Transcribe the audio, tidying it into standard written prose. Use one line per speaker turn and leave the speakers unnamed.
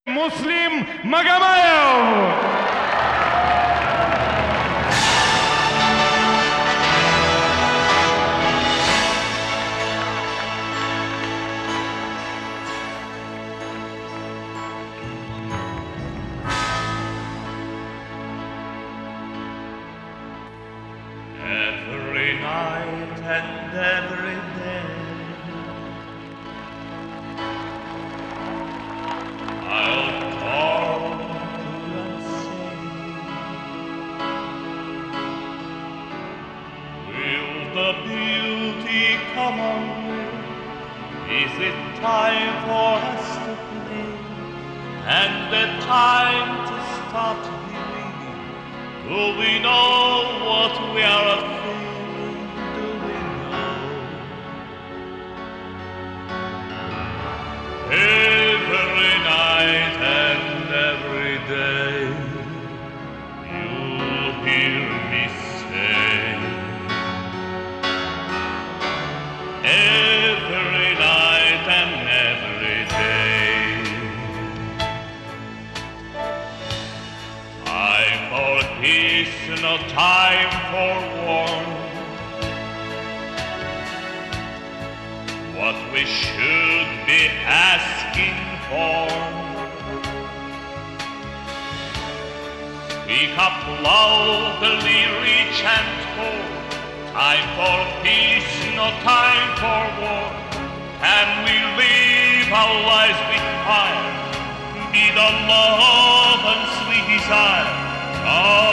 Muslim Magamayev.
Every night and every day I'll talk and say, will the beauty come away? Is it time for us to play? And the time to start believing? Do we know what we are feeling? Do we know? Every night and every day you'll hear me say, every night and every day, time for peace, no time for war. What we should be asking for. Speak up loudly, rich and poor. Time for peace, no time for war. Can we live our lives with fire? Be the love and sweet desire.